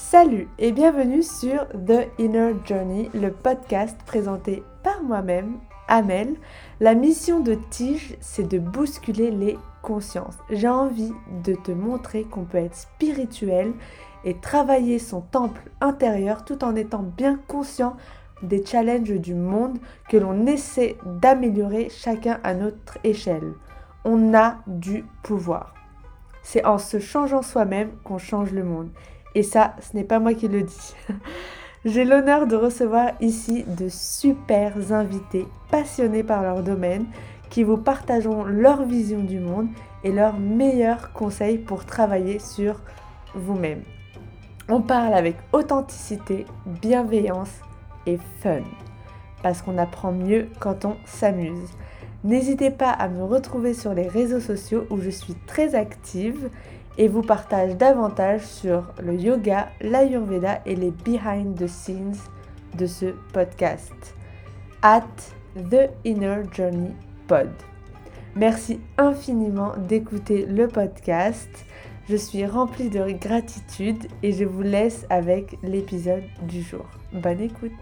Salut et bienvenue sur The Inner Journey, le podcast présenté par moi-même, Amel. La mission de Tige, c'est de bousculer les consciences. J'ai envie de te montrer qu'on peut être spirituel et travailler son temple intérieur tout en étant bien conscient des challenges du monde que l'on essaie d'améliorer chacun à notre échelle. On a du pouvoir. C'est en se changeant soi-même qu'on change le monde. Et ça, ce n'est pas moi qui le dis. J'ai l'honneur de recevoir ici de super invités passionnés par leur domaine qui vous partageront leur vision du monde et leurs meilleurs conseils pour travailler sur vous-même. On parle avec authenticité, bienveillance et fun. Parce qu'on apprend mieux quand on s'amuse. N'hésitez pas à me retrouver sur les réseaux sociaux où je suis très active et vous partage davantage sur le yoga, l'ayurveda et les behind the scenes de ce podcast. At The Inner Journey Pod. Merci infiniment d'écouter le podcast. Je suis remplie de gratitude et je vous laisse avec l'épisode du jour. Bonne écoute.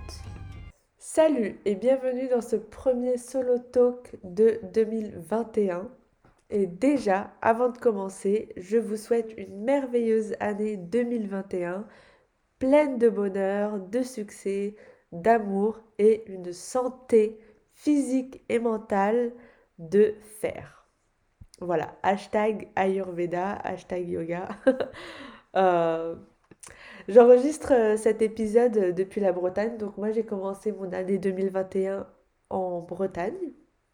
Salut et bienvenue dans ce premier solo talk de 2021. Et déjà, avant de commencer, je vous souhaite une merveilleuse année 2021, pleine de bonheur, de succès, d'amour et une santé physique et mentale de fer. Voilà, hashtag Ayurveda, hashtag yoga. Euh, J'enregistre cet épisode depuis la Bretagne, donc moi j'ai commencé mon année 2021 en Bretagne,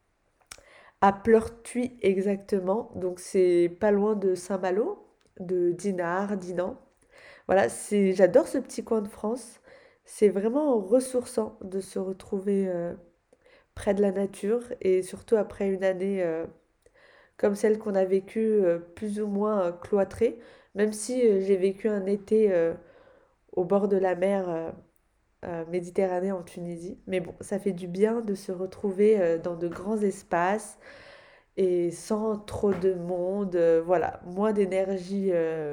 à Pleurtuis exactement, donc c'est pas loin de Saint-Malo, de Dinard, Dinan. Voilà, j'adore ce petit coin de France, c'est vraiment ressourçant de se retrouver près de la nature et surtout après une année comme celle qu'on a vécue plus ou moins cloîtrée, même si j'ai vécu un été au bord de la mer Méditerranée en Tunisie. Mais bon, ça fait du bien de se retrouver dans de grands espaces et sans trop de monde. Voilà, moins d'énergie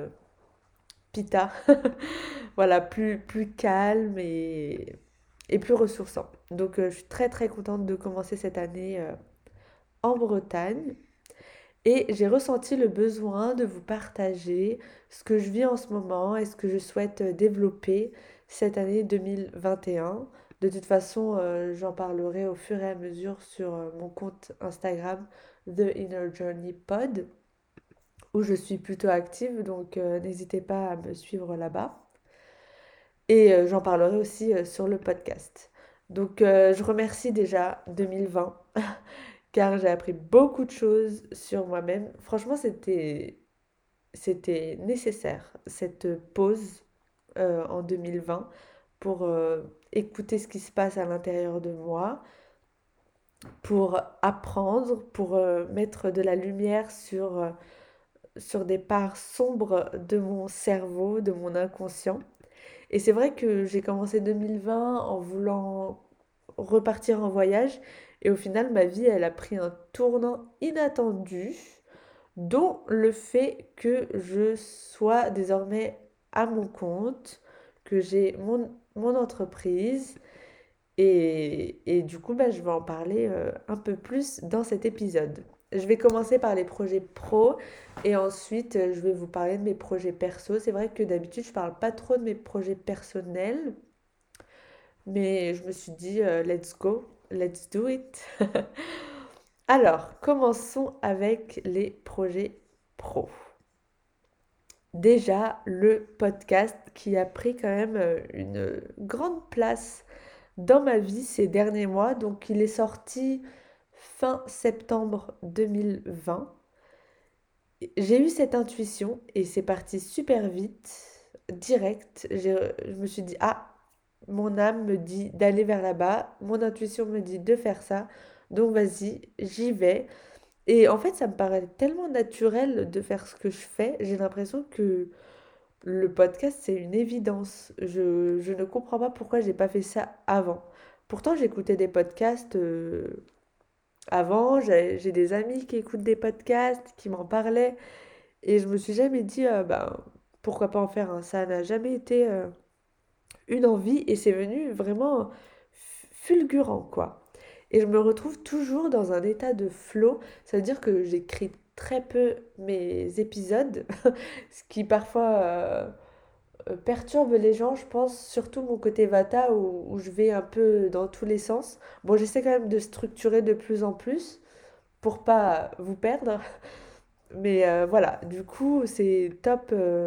pita. Voilà, plus calme et plus ressourçant. Donc je suis très très contente de commencer cette année en Bretagne. Et j'ai ressenti le besoin de vous partager ce que je vis en ce moment et ce que je souhaite développer cette année 2021. De toute façon, j'en parlerai au fur et à mesure sur mon compte Instagram The Inner Journey Pod, où je suis plutôt active, donc n'hésitez pas à me suivre là-bas. Et j'en parlerai aussi sur le podcast. Donc je remercie déjà 2020 car j'ai appris beaucoup de choses sur moi-même. Franchement, c'était nécessaire, cette pause en 2020 pour écouter ce qui se passe à l'intérieur de moi, pour apprendre, pour mettre de la lumière sur des parts sombres de mon cerveau, de mon inconscient. Et c'est vrai que j'ai commencé 2020 en voulant repartir en voyage et au final ma vie elle a pris un tournant inattendu dont le fait que je sois désormais à mon compte, que j'ai mon entreprise et du coup je vais en parler un peu plus dans cet épisode. Je vais commencer par les projets pro et ensuite je vais vous parler de mes projets perso. C'est vrai que d'habitude je parle pas trop de mes projets personnels, mais je me suis dit let's go, let's do it. Alors, commençons avec les projets pro. Déjà, le podcast qui a pris quand même une grande place dans ma vie ces derniers mois. Donc, il est sorti fin septembre 2020. J'ai eu cette intuition et c'est parti super vite, direct. Je me suis dit, ah, mon âme me dit d'aller vers là-bas, mon intuition me dit de faire ça. Donc, vas-y, j'y vais. Et en fait, ça me paraît tellement naturel de faire ce que je fais. J'ai l'impression que le podcast, c'est une évidence. Je ne comprends pas pourquoi j'ai pas fait ça avant. Pourtant, j'écoutais des podcasts avant. J'ai des amis qui écoutent des podcasts, qui m'en parlaient. Et je me suis jamais dit, ben, pourquoi pas en faire un? Ça n'a jamais été une envie et c'est venu vraiment fulgurant, quoi. Et je me retrouve toujours dans un état de flow. Ça veut dire que j'écris très peu mes épisodes, ce qui parfois perturbe les gens, je pense, surtout mon côté Vata où je vais un peu dans tous les sens. Bon, j'essaie quand même de structurer de plus en plus pour pas vous perdre, mais voilà, du coup, c'est top.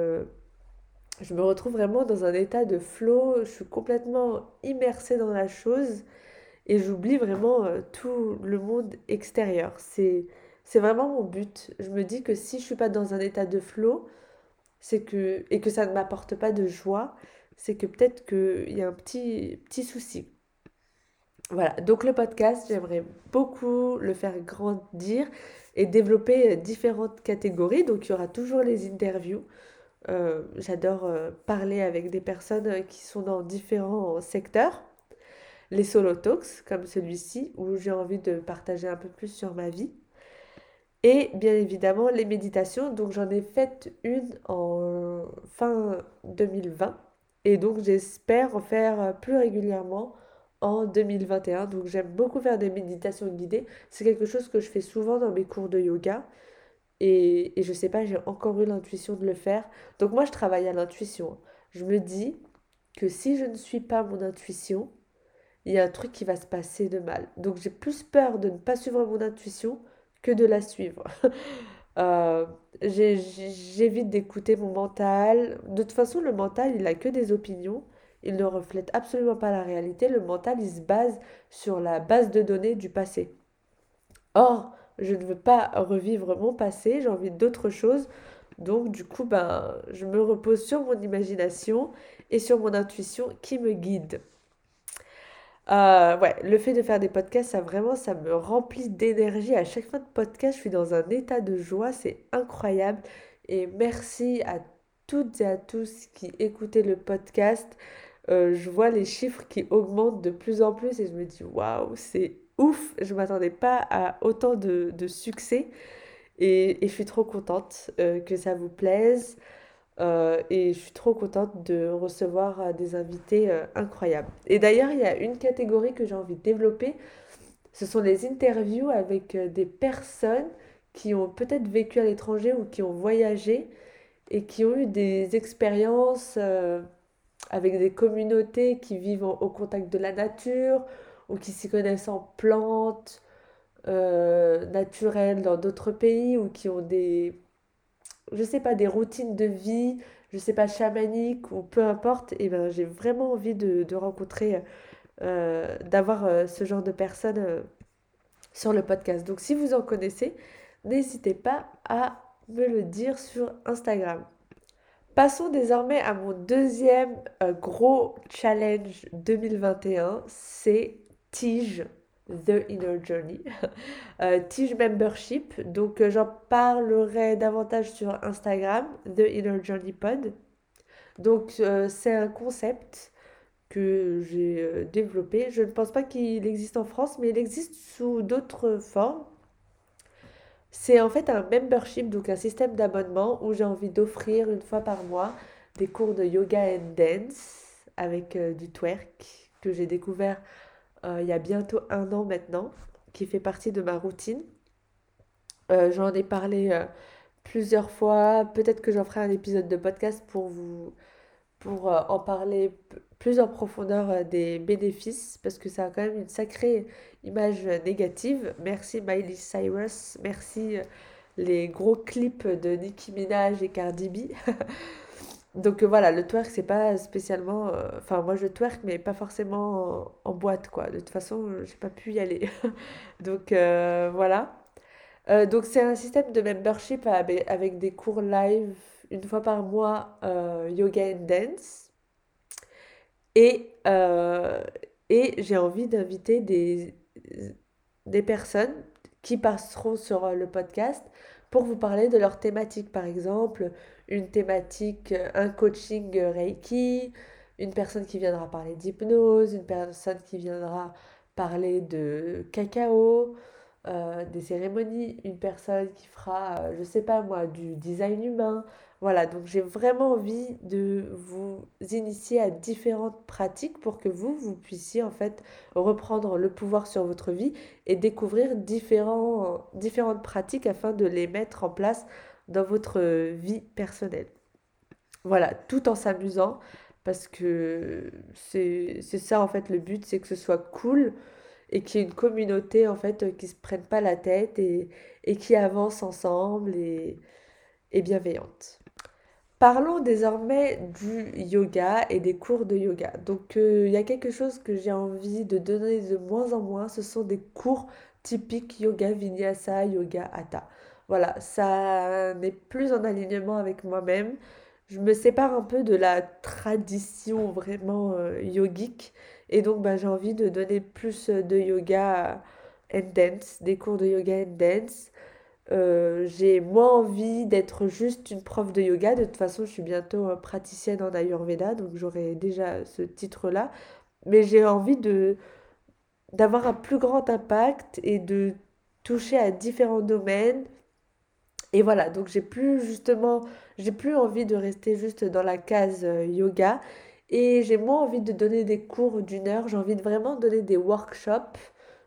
Je me retrouve vraiment dans un état de flow, je suis complètement immersée dans la chose et j'oublie vraiment tout le monde extérieur. C'est vraiment mon but. Je me dis que si je suis pas dans un état de flow, c'est que et que ça ne m'apporte pas de joie, c'est que peut-être qu'il y a un petit souci. Voilà, donc le podcast, j'aimerais beaucoup le faire grandir et développer différentes catégories. Donc il y aura toujours les interviews. J'adore parler avec des personnes qui sont dans différents secteurs. Les solo talks, comme celui-ci, où j'ai envie de partager un peu plus sur ma vie. Et bien évidemment, les méditations. Donc j'en ai fait une en fin 2020. Et donc j'espère en faire plus régulièrement en 2021. Donc j'aime beaucoup faire des méditations guidées. C'est quelque chose que je fais souvent dans mes cours de yoga. Et je sais pas, j'ai encore eu l'intuition de le faire. Donc moi, je travaille à l'intuition. Je me dis que si je ne suis pas mon intuition, il y a un truc qui va se passer de mal. Donc j'ai plus peur de ne pas suivre mon intuition que de la suivre. Euh, J'évite d'écouter mon mental. De toute façon, le mental, il n'a que des opinions. Il ne reflète absolument pas la réalité. Le mental, il se base sur la base de données du passé. Or, je ne veux pas revivre mon passé, j'ai envie d'autre chose. Donc, du coup, ben, je me repose sur mon imagination et sur mon intuition qui me guide. Ouais, le fait de faire des podcasts, ça vraiment, ça me remplit d'énergie. À chaque fin de podcast, je suis dans un état de joie, c'est incroyable. Et merci à toutes et à tous qui écoutez le podcast. Je vois les chiffres qui augmentent de plus en plus et je me dis, waouh, c'est ouf. Je ne m'attendais pas à autant de succès et je suis trop contente que ça vous plaise. Et je suis trop contente de recevoir des invités incroyables. Et d'ailleurs, il y a une catégorie que j'ai envie de développer, ce sont les interviews avec des personnes qui ont peut-être vécu à l'étranger ou qui ont voyagé et qui ont eu des expériences avec des communautés qui vivent au contact de la nature ou qui s'y connaissent en plantes naturelles dans d'autres pays ou qui ont des, je sais pas, des routines de vie, je sais pas, chamaniques ou peu importe, et ben j'ai vraiment envie de rencontrer, d'avoir ce genre de personnes sur le podcast. Donc si vous en connaissez, n'hésitez pas à me le dire sur Instagram. Passons désormais à mon deuxième gros challenge 2021, c'est Tige, The Inner Journey. Tige Membership, donc j'en parlerai davantage sur Instagram, The Inner Journey Pod. Donc c'est un concept que j'ai développé. Je ne pense pas qu'il existe en France, mais il existe sous d'autres formes. C'est en fait un membership, donc un système d'abonnement où j'ai envie d'offrir une fois par mois des cours de yoga and dance avec du twerk que j'ai découvert il y a bientôt 1 an maintenant, qui fait partie de ma routine. J'en ai parlé plusieurs fois. Peut-être que j'en ferai un épisode de podcast pour en parler plus en profondeur des bénéfices, parce que ça a quand même une sacrée image négative. Merci Miley Cyrus, merci les gros clips de Nicki Minaj et Cardi B. Donc voilà, le twerk, c'est pas spécialement. Enfin, moi je twerk, mais pas forcément en boîte, quoi. De toute façon, j'ai pas pu y aller. Donc voilà. Donc c'est un système de membership avec des cours live une fois par mois, yoga and dance. Et, euh, et j'ai envie d'inviter des personnes qui passeront sur le podcast pour vous parler de leur thématique. Par exemple, une thématique, un coaching Reiki, une personne qui viendra parler d'hypnose, une personne qui viendra parler de cacao, des cérémonies, une personne qui fera, je sais pas moi, du design humain. Voilà, donc j'ai vraiment envie de vous initier à différentes pratiques pour que vous puissiez en fait reprendre le pouvoir sur votre vie et découvrir différentes pratiques afin de les mettre en place dans votre vie personnelle. Voilà, tout en s'amusant, parce que c'est ça en fait le but, c'est que ce soit cool et qu'il y ait une communauté en fait qui se prenne pas la tête et qui avance ensemble et bienveillante. Parlons désormais du yoga et des cours de yoga. Donc il y a quelque chose que j'ai envie de donner de moins en moins, ce sont des cours typiques yoga vinyasa, yoga hatha. Voilà, ça n'est plus en alignement avec moi-même. Je me sépare un peu de la tradition vraiment yogique et donc bah, j'ai envie de donner plus de yoga and dance, des cours de yoga and dance. J'ai moins envie d'être juste une prof de yoga. De toute façon, je suis bientôt praticienne en Ayurveda, donc j'aurai déjà ce titre-là. Mais j'ai envie d'avoir un plus grand impact et de toucher à différents domaines. Et voilà, donc j'ai plus envie de rester juste dans la case yoga. Et j'ai moins envie de donner des cours d'1 heure. J'ai envie de vraiment donner des workshops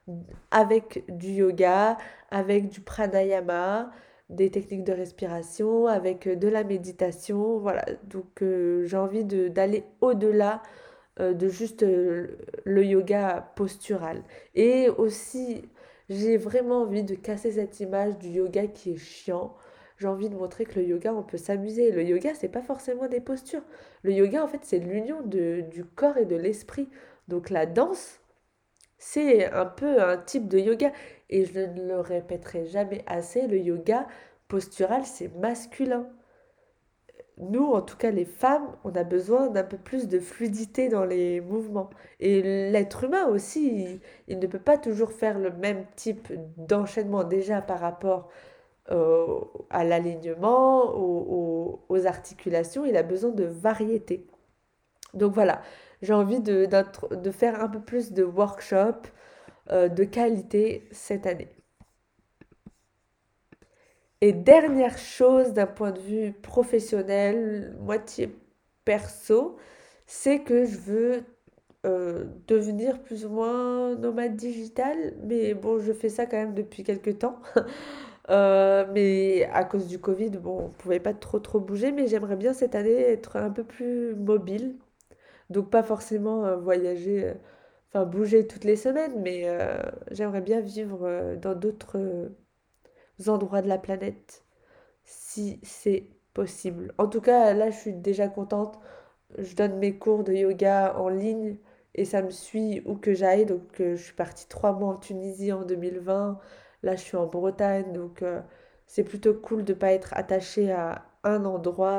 avec du yoga, avec du pranayama, des techniques de respiration, avec de la méditation. Voilà, donc j'ai envie d'aller au-delà de juste le yoga postural. Et aussi, j'ai vraiment envie de casser cette image du yoga qui est chiant. J'ai envie de montrer que le yoga, on peut s'amuser. Le yoga, c'est pas forcément des postures. Le yoga, en fait, c'est l'union du corps et de l'esprit. Donc la danse, c'est un peu un type de yoga. Et je ne le répéterai jamais assez, le yoga postural, c'est masculin. Nous, en tout cas les femmes, on a besoin d'un peu plus de fluidité dans les mouvements. Et l'être humain aussi, il ne peut pas toujours faire le même type d'enchaînement déjà par rapport à l'alignement, aux articulations. Il a besoin de variété. Donc voilà, j'ai envie de faire un peu plus de workshops de qualité cette année. Et dernière chose d'un point de vue professionnel, moitié perso, c'est que je veux devenir plus ou moins nomade digital. Mais bon, je fais ça quand même depuis quelques temps. Mais à cause du Covid, bon, on pouvait pas trop bouger. Mais j'aimerais bien cette année être un peu plus mobile. Donc pas forcément voyager, enfin bouger toutes les semaines, mais j'aimerais bien vivre dans d'autres endroits de la planète si c'est possible. En tout cas, là, je suis déjà contente. Je donne mes cours de yoga en ligne et ça me suit où que j'aille. Donc, je suis partie 3 mois en Tunisie en 2020. Là, je suis en Bretagne. Donc, c'est plutôt cool de ne pas être attachée à un endroit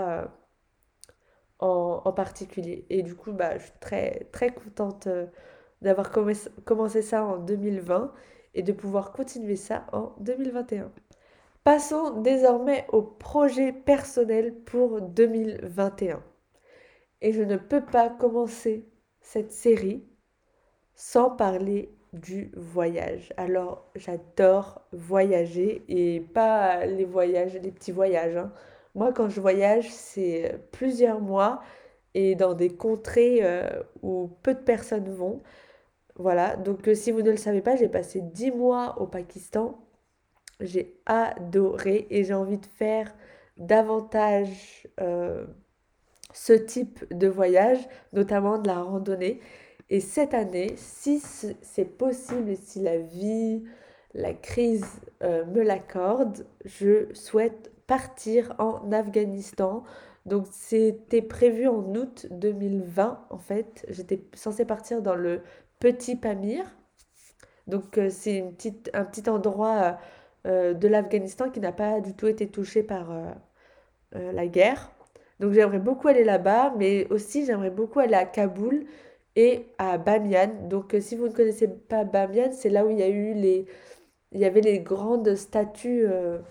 en particulier. Et du coup, bah, je suis très contente d'avoir commencé ça en 2020 et de pouvoir continuer ça en 2021. Passons désormais au projet personnel pour 2021. Et je ne peux pas commencer cette série sans parler du voyage. Alors, j'adore voyager et pas les voyages, les petits voyages, hein. Moi, quand je voyage, c'est plusieurs mois et dans des contrées où peu de personnes vont. Voilà, donc si vous ne le savez pas, j'ai passé 10 mois au Pakistan. J'ai adoré et j'ai envie de faire davantage ce type de voyage, notamment de la randonnée. Et cette année, si c'est possible et si la vie, la crise me l'accorde, je souhaite partir en Afghanistan. Donc c'était prévu en août 2020 en fait. J'étais censée partir dans le Petit Pamir. Donc c'est un petit endroit de l'Afghanistan qui n'a pas du tout été touché par la guerre. Donc j'aimerais beaucoup aller là-bas, mais aussi j'aimerais beaucoup aller à Kaboul et à Bamiyan. Donc si vous ne connaissez pas Bamiyan, c'est là où il y avait les grandes statues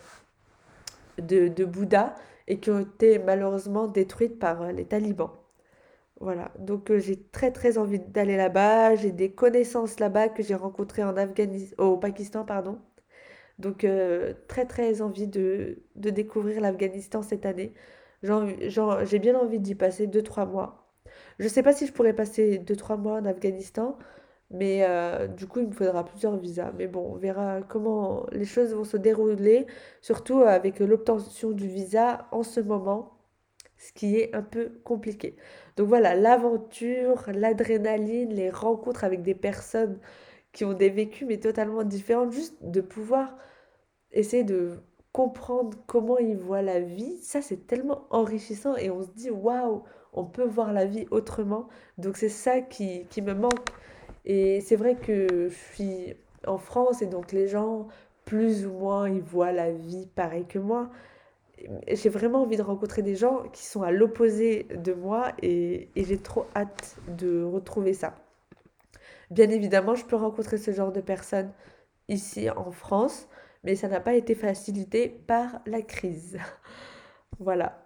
de Bouddha et qui ont été malheureusement détruites par les talibans. Voilà, donc j'ai très envie d'aller là-bas. J'ai des connaissances là-bas que j'ai rencontrées au Pakistan, pardon. Donc, très très envie de découvrir l'Afghanistan cette année. J'ai bien envie d'y passer 2 3 mois. Je sais pas si je pourrais passer 2 3 mois en Afghanistan, mais du coup, il me faudra plusieurs visas. Mais bon, on verra comment les choses vont se dérouler, surtout avec l'obtention du visa en ce moment, ce qui est un peu compliqué. Donc voilà, l'aventure, l'adrénaline, les rencontres avec des personnes qui ont des vécus mais totalement différents, juste de pouvoir essayer de comprendre comment ils voient la vie, ça c'est tellement enrichissant et on se dit waouh, on peut voir la vie autrement. Donc c'est ça qui me manque. Et c'est vrai que je suis en France et donc les gens, plus ou moins, ils voient la vie pareil que moi. J'ai vraiment envie de rencontrer des gens qui sont à l'opposé de moi et j'ai trop hâte de retrouver ça. Bien évidemment, je peux rencontrer ce genre de personnes ici en France, mais ça n'a pas été facilité par la crise. Voilà.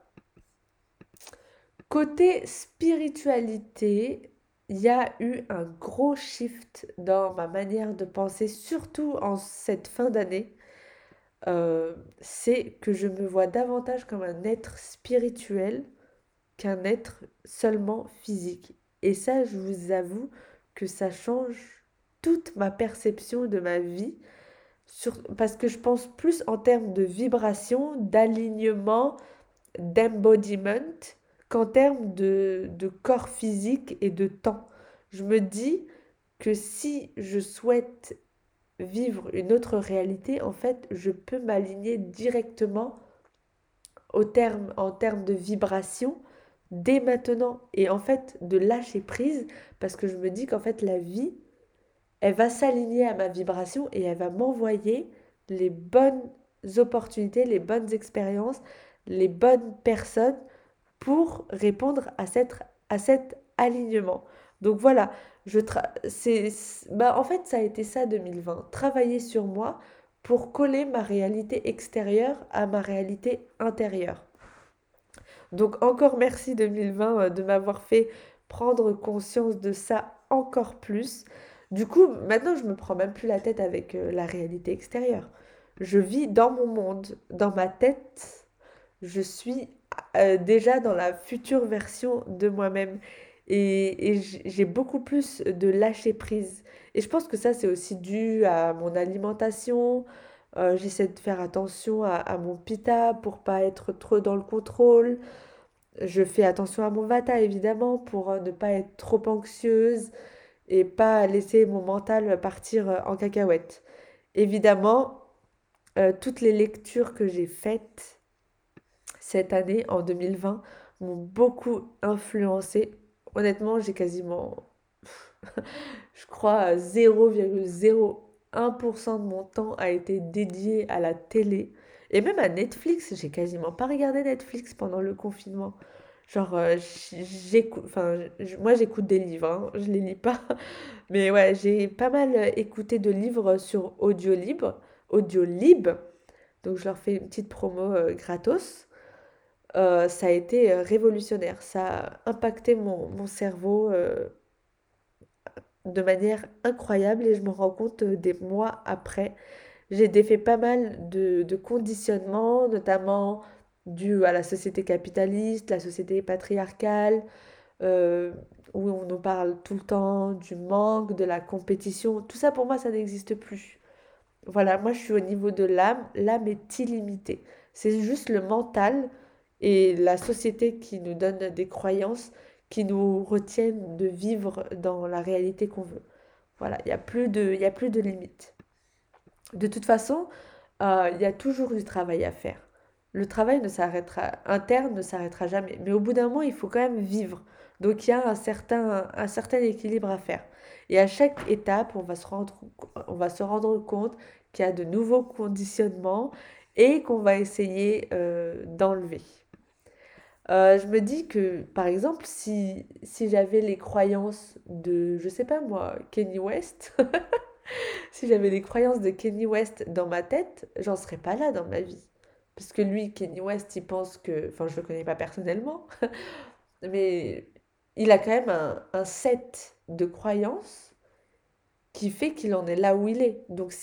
Côté spiritualité, il y a eu un gros shift dans ma manière de penser, surtout en cette fin d'année. C'est que je me vois davantage comme un être spirituel qu'un être seulement physique. Et ça, je vous avoue que ça change toute ma perception de ma vie, parce que je pense plus en termes de vibration, d'alignement, d'embodiment, qu'en termes de corps physique et de temps. Je me dis que si je souhaite vivre une autre réalité, en fait, je peux m'aligner directement en termes de vibration dès maintenant. Et en fait, de lâcher prise, parce que je me dis qu'en fait, la vie, elle va s'aligner à ma vibration et elle va m'envoyer les bonnes opportunités, les bonnes expériences, les bonnes personnes pour répondre à cet alignement. Donc voilà, en fait, ça a été ça 2020. Travailler sur moi pour coller ma réalité extérieure à ma réalité intérieure. Donc encore merci 2020 de m'avoir fait prendre conscience de ça encore plus. Du coup, maintenant, je me prends même plus la tête avec la réalité extérieure. Je vis dans mon monde, dans ma tête. Je suis déjà dans la future version de moi-même. Et j'ai beaucoup plus de lâcher prise. Et je pense que ça, c'est aussi dû à mon alimentation. J'essaie de faire attention à mon pita pour pas être trop dans le contrôle. Je fais attention à mon vata, évidemment, pour ne pas être trop anxieuse et pas laisser mon mental partir en cacahuète. Évidemment, toutes les lectures que j'ai faites cette année, en 2020, m'ont beaucoup influencé. Honnêtement, j'ai quasiment, je crois, 0,01% de mon temps a été dédié à la télé. Et même à Netflix, j'ai quasiment pas regardé Netflix pendant le confinement. Genre, j'écoute, enfin, moi j'écoute des livres, hein, je les lis pas. Mais ouais, j'ai pas mal écouté de livres sur Audiolib. Donc je leur fais une petite promo gratos. Ça a été révolutionnaire. Ça a impacté mon cerveau de manière incroyable et je me rends compte des mois après. J'ai défait pas mal de conditionnements, notamment dû à la société capitaliste, la société patriarcale, euh, où on nous parle tout le temps du manque, de la compétition. Tout ça pour moi, ça n'existe plus. Voilà, moi je suis au niveau de l'âme. L'âme est illimitée. C'est juste le mental et la société qui nous donne des croyances qui nous retiennent de vivre dans la réalité qu'on veut. Voilà, il y a plus de limites. De toute façon, il y a toujours du travail à faire. Le travail ne s'arrêtera, interne ne s'arrêtera jamais. Mais au bout d'un moment, il faut quand même vivre. Donc il y a un certain équilibre à faire. Et à chaque étape, on va se rendre compte qu'il y a de nouveaux conditionnements et qu'on va essayer d'enlever. Je me dis que, par exemple, si j'avais les croyances de, je sais pas moi, Kanye West, si j'avais les croyances de Kanye West dans ma tête, j'en serais pas là dans ma vie. Parce que lui, Kanye West, il pense que, enfin, je le connais pas personnellement, mais il a quand même un set de croyances qui fait qu'il en est là où il est. Donc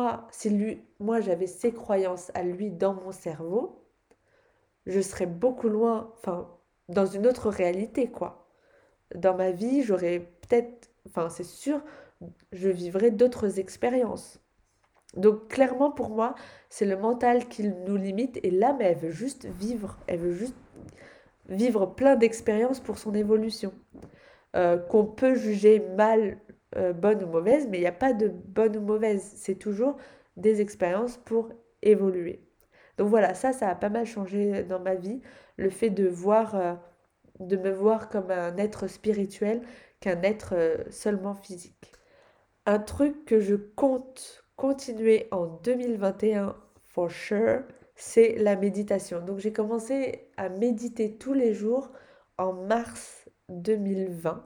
moi j'avais ses croyances à lui dans mon cerveau, je serais beaucoup loin, enfin, dans une autre réalité, quoi. Dans ma vie, j'aurais peut-être, enfin, c'est sûr, je vivrais d'autres expériences. Donc, clairement, pour moi, c'est le mental qui nous limite. Et l'âme, elle veut juste vivre. Elle veut juste vivre plein d'expériences pour son évolution. Qu'on peut juger mal, bonne ou mauvaise, mais il n'y a pas de bonne ou mauvaise. C'est toujours des expériences pour évoluer. Donc voilà, ça a pas mal changé dans ma vie. Le fait de me voir comme un être spirituel qu'un être seulement physique. Un truc que je compte continuer en 2021, for sure, c'est la méditation. Donc j'ai commencé à méditer tous les jours en mars 2020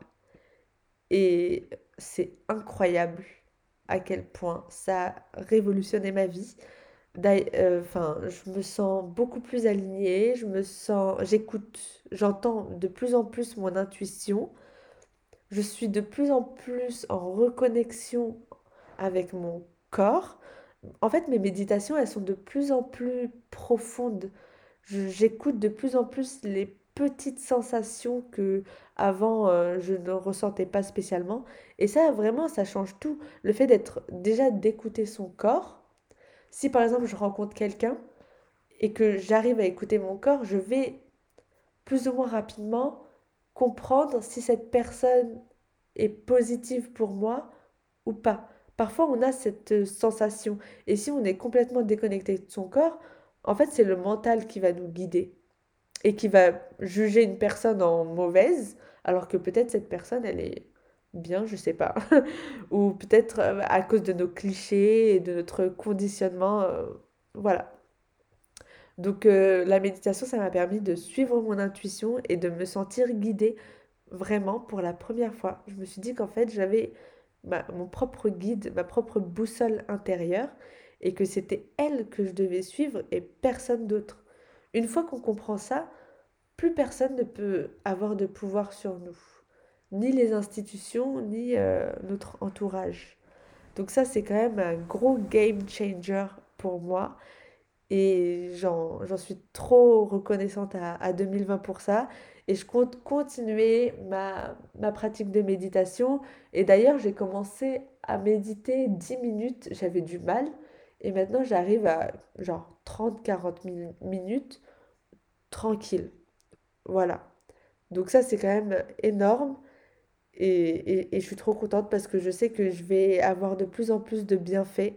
et c'est incroyable à quel point ça a révolutionné ma vie. Enfin, je me sens beaucoup plus alignée, j'écoute, j'entends de plus en plus mon intuition, je suis de plus en plus en reconnexion avec mon corps. En fait, mes méditations, elles sont de plus en plus profondes. J'écoute de plus en plus les petites sensations que avant je ne ressentais pas spécialement. Et ça, vraiment, ça change tout. Le fait d'être déjà d'écouter son corps. Si par exemple je rencontre quelqu'un et que j'arrive à écouter mon corps, je vais plus ou moins rapidement comprendre si cette personne est positive pour moi ou pas. Parfois, on a cette sensation. Et si on est complètement déconnecté de son corps, en fait, c'est le mental qui va nous guider et qui va juger une personne en mauvaise, alors que peut-être cette personne, elle est bien, je sais pas. Ou peut-être à cause de nos clichés et de notre conditionnement. Voilà. Donc la méditation, ça m'a permis de suivre mon intuition et de me sentir guidée vraiment pour la première fois. Je me suis dit qu'en fait, j'avais mon propre guide, ma propre boussole intérieure et que c'était elle que je devais suivre et personne d'autre. Une fois qu'on comprend ça, plus personne ne peut avoir de pouvoir sur nous, ni les institutions, ni notre entourage. Donc ça, c'est quand même un gros game changer pour moi. Et j'en suis trop reconnaissante à 2020 pour ça. Et je compte continuer ma pratique de méditation. Et d'ailleurs, j'ai commencé à méditer 10 minutes. J'avais du mal. Et maintenant, j'arrive à genre 30-40 minutes tranquille. Voilà. Donc ça, c'est quand même énorme. Et je suis trop contente parce que je sais que je vais avoir de plus en plus de bienfaits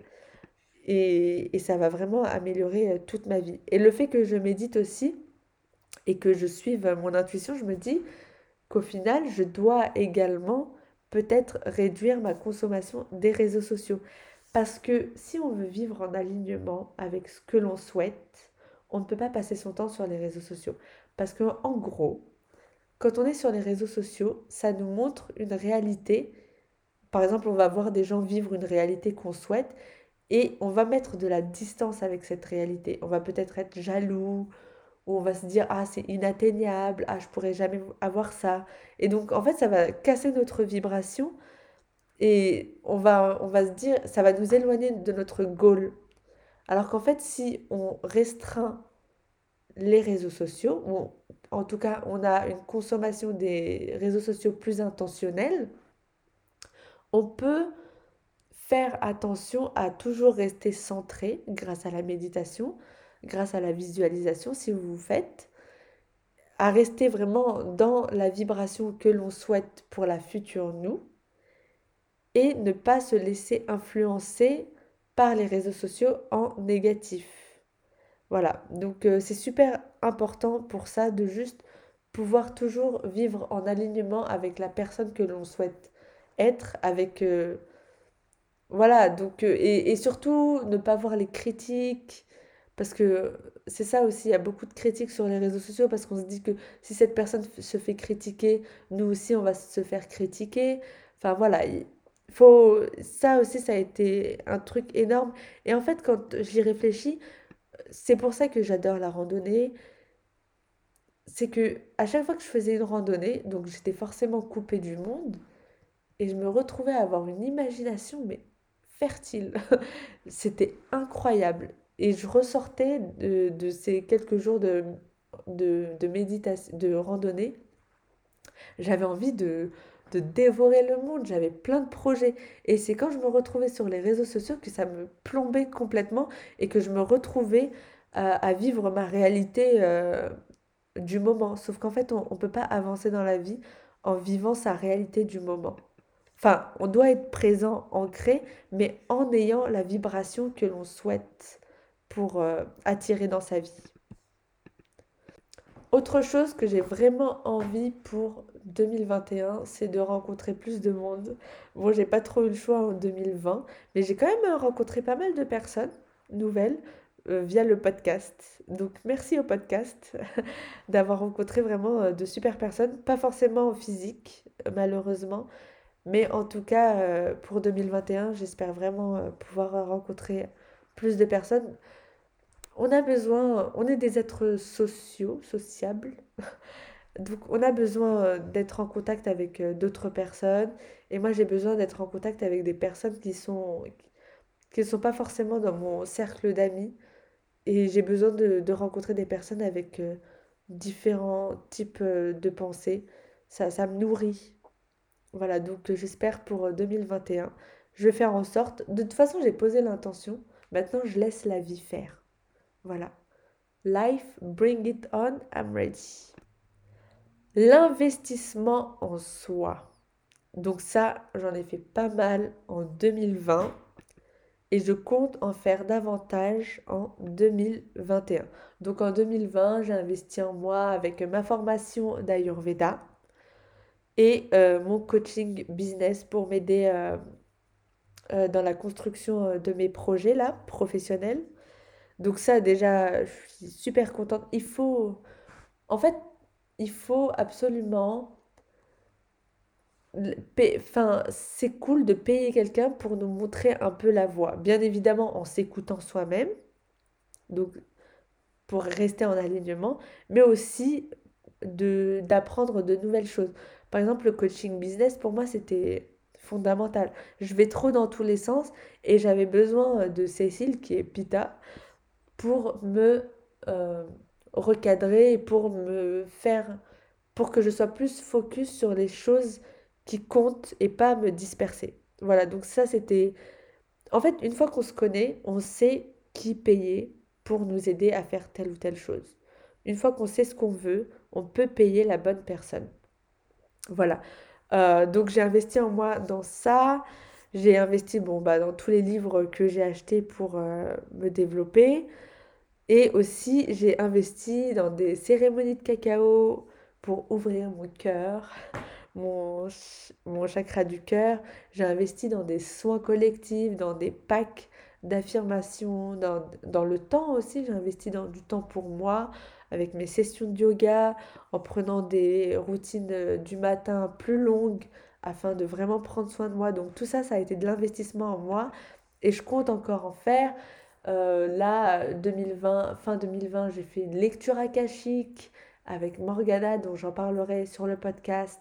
et ça va vraiment améliorer toute ma vie. Et le fait que je médite aussi et que je suive mon intuition, je me dis qu'au final, je dois également peut-être réduire ma consommation des réseaux sociaux. Parce que si on veut vivre en alignement avec ce que l'on souhaite, on ne peut pas passer son temps sur les réseaux sociaux. Parce que en gros, quand on est sur les réseaux sociaux, ça nous montre une réalité. Par exemple, on va voir des gens vivre une réalité qu'on souhaite et on va mettre de la distance avec cette réalité. On va peut-être être jaloux, ou on va se dire, ah, c'est inatteignable, ah, je pourrais jamais avoir ça. Et donc, en fait, ça va casser notre vibration et on va se dire, ça va nous éloigner de notre goal. Alors qu'en fait, si on restreint les réseaux sociaux, ou en tout cas, on a une consommation des réseaux sociaux plus intentionnelle, on peut faire attention à toujours rester centré grâce à la méditation, grâce à la visualisation si vous vous faites, à rester vraiment dans la vibration que l'on souhaite pour la future nous et ne pas se laisser influencer par les réseaux sociaux en négatif. Voilà, donc c'est super important pour ça de juste pouvoir toujours vivre en alignement avec la personne que l'on souhaite être, avec voilà, donc, et surtout ne pas voir les critiques, parce que c'est ça aussi, il y a beaucoup de critiques sur les réseaux sociaux, parce qu'on se dit que si cette personne se fait critiquer, nous aussi on va se faire critiquer. Enfin voilà, il faut, ça aussi ça a été un truc énorme. Et en fait, quand j'y réfléchis, c'est pour ça que j'adore la randonnée. C'est que à chaque fois que je faisais une randonnée, donc j'étais forcément coupée du monde, et je me retrouvais à avoir une imagination, mais fertile. C'était incroyable. Et je ressortais de ces quelques jours de méditation, de randonnée. J'avais envie de dévorer le monde, j'avais plein de projets. Et c'est quand je me retrouvais sur les réseaux sociaux que ça me plombait complètement et que je me retrouvais à vivre ma réalité du moment. Sauf qu'en fait, on ne peut pas avancer dans la vie en vivant sa réalité du moment. Enfin, on doit être présent, ancré, mais en ayant la vibration que l'on souhaite pour attirer dans sa vie. Autre chose que j'ai vraiment envie pour 2021, c'est de rencontrer plus de monde. Bon, j'ai pas trop eu le choix en 2020, mais j'ai quand même rencontré pas mal de personnes nouvelles via le podcast. Donc merci au podcast d'avoir rencontré vraiment de super personnes, pas forcément en physique, malheureusement, mais en tout cas pour 2021, j'espère vraiment pouvoir rencontrer plus de personnes. On a besoin, on est des êtres sociaux, sociables. Donc, on a besoin d'être en contact avec d'autres personnes. Et moi, j'ai besoin d'être en contact avec des personnes qui ne sont pas forcément dans mon cercle d'amis. Et j'ai besoin de rencontrer des personnes avec différents types de pensées. Ça me nourrit. Voilà, donc j'espère pour 2021. Je vais faire en sorte. De toute façon, j'ai posé l'intention. Maintenant, je laisse la vie faire. Voilà. Life, bring it on, I'm ready. L'investissement en soi. Donc ça, j'en ai fait pas mal en 2020 et je compte en faire davantage en 2021. Donc en 2020, j'ai investi en moi avec ma formation d'Ayurveda et mon coaching business pour m'aider dans la construction de mes projets là, professionnels. Donc ça, déjà, je suis super contente. En fait, il faut absolument enfin, c'est cool de payer quelqu'un pour nous montrer un peu la voie. Bien évidemment, en s'écoutant soi-même, donc pour rester en alignement, mais aussi d'apprendre de nouvelles choses. Par exemple, le coaching business, pour moi, c'était fondamental. Je vais trop dans tous les sens et j'avais besoin de Cécile, qui est Pita, pour me euh, recadrer et pour me faire pour que je sois plus focus sur les choses qui comptent et pas me disperser. Voilà, donc ça c'était... En fait, une fois qu'on se connaît, on sait qui payer pour nous aider à faire telle ou telle chose. Une fois qu'on sait ce qu'on veut, on peut payer la bonne personne. Voilà. Donc j'ai investi en moi dans ça. J'ai investi bon, bah, dans tous les livres que j'ai achetés pour me développer. Et aussi, j'ai investi dans des cérémonies de cacao pour ouvrir mon cœur, mon chakra du cœur. J'ai investi dans des soins collectifs, dans des packs d'affirmation, dans le temps aussi. J'ai investi dans du temps pour moi, avec mes sessions de yoga, en prenant des routines du matin plus longues afin de vraiment prendre soin de moi. Donc tout ça, ça a été de l'investissement en moi et je compte encore en faire. Là, 2020, fin 2020, j'ai fait une lecture akashique avec Morgana, dont j'en parlerai sur le podcast.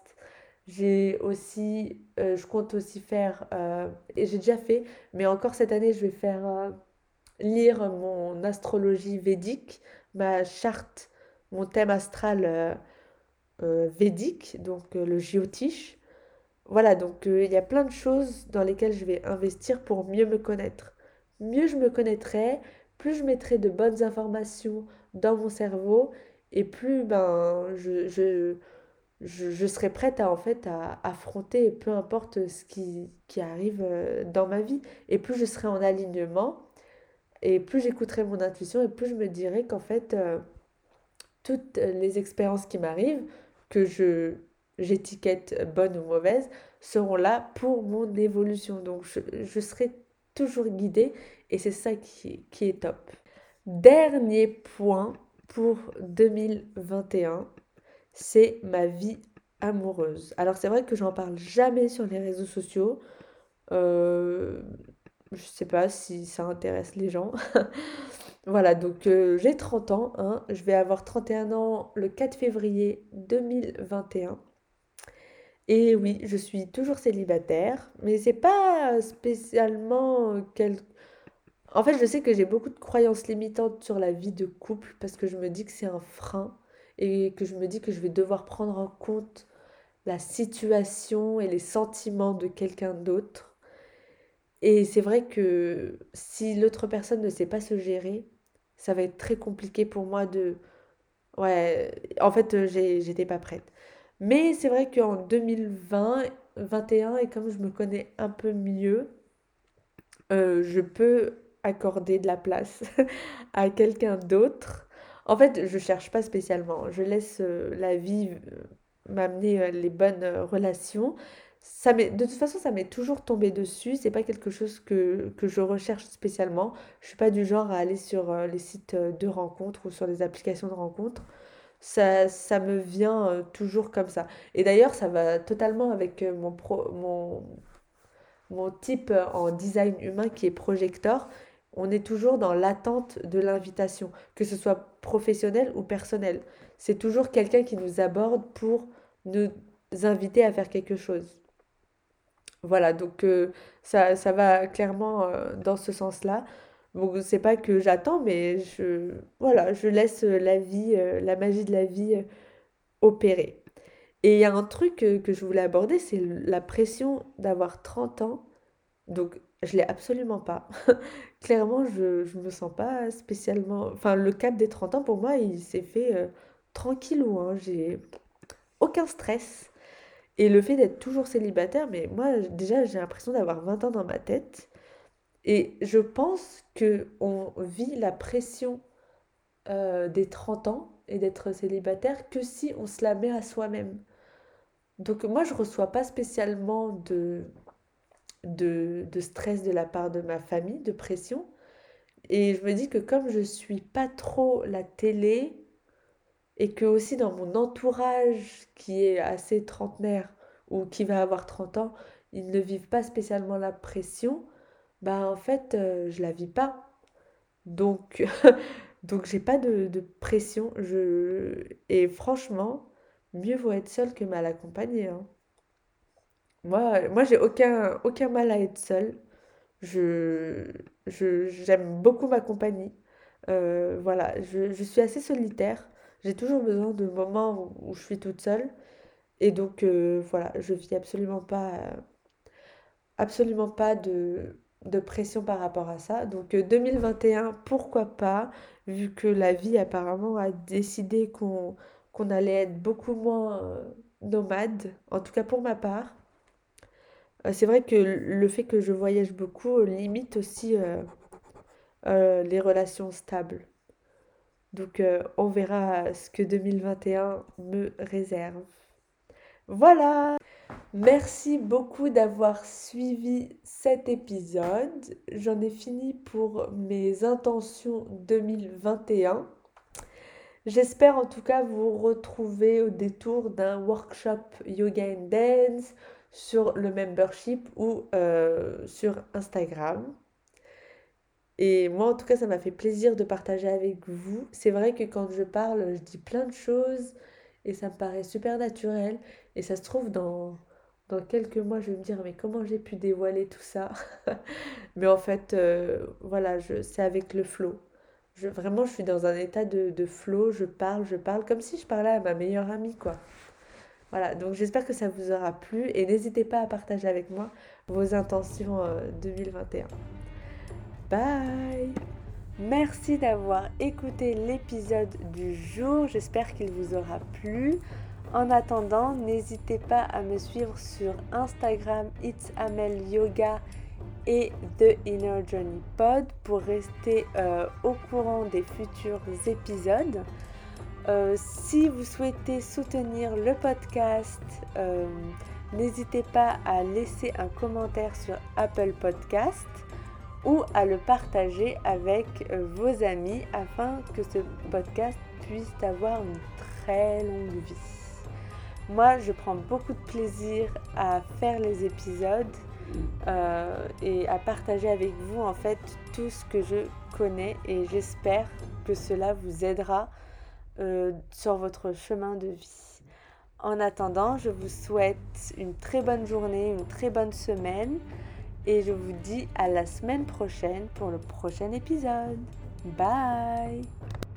Je compte aussi faire, et j'ai déjà fait, mais encore cette année, je vais faire lire mon astrologie védique, ma charte, mon thème astral védique, donc le Jyotish. Voilà, donc il y a plein de choses dans lesquelles je vais investir pour mieux me connaître. Mieux je me connaîtrai, plus je mettrai de bonnes informations dans mon cerveau et plus ben, je serai prête à, en fait, à affronter peu importe ce qui arrive dans ma vie. Et plus je serai en alignement et plus j'écouterai mon intuition et plus je me dirai qu'en fait, toutes les expériences qui m'arrivent, que j'étiquette bonnes ou mauvaises, seront là pour mon évolution. Donc je serai toujours guidée et c'est ça qui est top. Dernier point pour 2021, c'est ma vie amoureuse. Alors c'est vrai que j'en parle jamais sur les réseaux sociaux. Euh, je sais pas si ça intéresse les gens. Voilà, donc j'ai 30 ans, hein, je vais avoir 31 ans le 4 février 2021. Et oui, je suis toujours célibataire, mais c'est pas spécialement En fait, je sais que j'ai beaucoup de croyances limitantes sur la vie de couple parce que je me dis que c'est un frein et que je me dis que je vais devoir prendre en compte la situation et les sentiments de quelqu'un d'autre. Et c'est vrai que si l'autre personne ne sait pas se gérer, ça va être très compliqué pour moi de... Ouais, en fait, j'étais pas prête. Mais c'est vrai qu'en 2020, 21, et comme je me connais un peu mieux, je peux accorder de la place à quelqu'un d'autre. En fait, je cherche pas spécialement. Je laisse la vie m'amener les bonnes relations. De toute façon, ça m'est toujours tombé dessus. C'est pas quelque chose que je recherche spécialement. Je suis pas du genre à aller sur les sites de rencontres ou sur les applications de rencontres. Ça me vient toujours comme ça. Et d'ailleurs, ça va totalement avec mon type en design humain qui est projecteur. On est toujours dans l'attente de l'invitation, que ce soit professionnel ou personnel. C'est toujours quelqu'un qui nous aborde pour nous inviter à faire quelque chose. Voilà, donc ça va clairement dans ce sens-là. Bon, c'est pas que j'attends, mais voilà, je laisse la vie, la magie de la vie opérer. Et il y a un truc que je voulais aborder, c'est la pression d'avoir 30 ans. Donc, je l'ai absolument pas. Clairement, je me sens pas spécialement. Enfin, le cap des 30 ans, pour moi, il s'est fait tranquillou, hein. J'ai aucun stress. Et le fait d'être toujours célibataire, mais moi, déjà, j'ai l'impression d'avoir 20 ans dans ma tête. Et je pense que on vit la pression des 30 ans et d'être célibataire que si on se la met à soi-même. Donc, moi, je reçois pas spécialement de stress de la part de ma famille, de pression. Et je me dis que comme je suis pas trop la télé et que aussi dans mon entourage qui est assez trentenaire ou qui va avoir 30 ans, ils ne vivent pas spécialement la pression, bah en fait je la vis pas. Donc donc j'ai pas de pression. Et franchement, mieux vaut être seule que mal accompagnée, hein. Moi j'ai aucun mal à être seule. Je, j'aime beaucoup ma compagnie. Voilà, je suis assez solitaire. J'ai toujours besoin de moments où je suis toute seule. Et donc, voilà, je vis absolument pas de pression par rapport à ça. Donc, 2021, pourquoi pas, vu que la vie apparemment a décidé qu'on allait être beaucoup moins nomade, en tout cas pour ma part. C'est vrai que le fait que je voyage beaucoup limite aussi les relations stables. Donc on verra ce que 2021 me réserve. Voilà, merci beaucoup d'avoir suivi cet épisode. J'en ai fini pour mes intentions 2021. J'espère en tout cas vous retrouver au détour d'un workshop Yoga and Dance sur le membership ou sur Instagram. Et moi, en tout cas, ça m'a fait plaisir de partager avec vous. C'est vrai que quand je parle, je dis plein de choses et ça me paraît super naturel. Et ça se trouve, dans quelques mois, je vais me dire, mais comment j'ai pu dévoiler tout ça? Mais en fait, voilà, c'est avec le flow. Vraiment, je suis dans un état de flow. Je parle comme si je parlais à ma meilleure amie, quoi. Voilà, donc j'espère que ça vous aura plu et n'hésitez pas à partager avec moi vos intentions 2021. Bye! Merci d'avoir écouté l'épisode du jour, j'espère qu'il vous aura plu. En attendant, n'hésitez pas à me suivre sur Instagram It's Amel Yoga et The Inner Journey Pod pour rester au courant des futurs épisodes. Si vous souhaitez soutenir le podcast, n'hésitez pas à laisser un commentaire sur Apple Podcast ou à le partager avec vos amis afin que ce podcast puisse avoir une très longue vie. Moi, je prends beaucoup de plaisir à faire les épisodes et à partager avec vous en fait tout ce que je connais et j'espère que cela vous aidera sur votre chemin de vie. En attendant, je vous souhaite une très bonne journée, une très bonne semaine et je vous dis à la semaine prochaine pour le prochain épisode. Bye!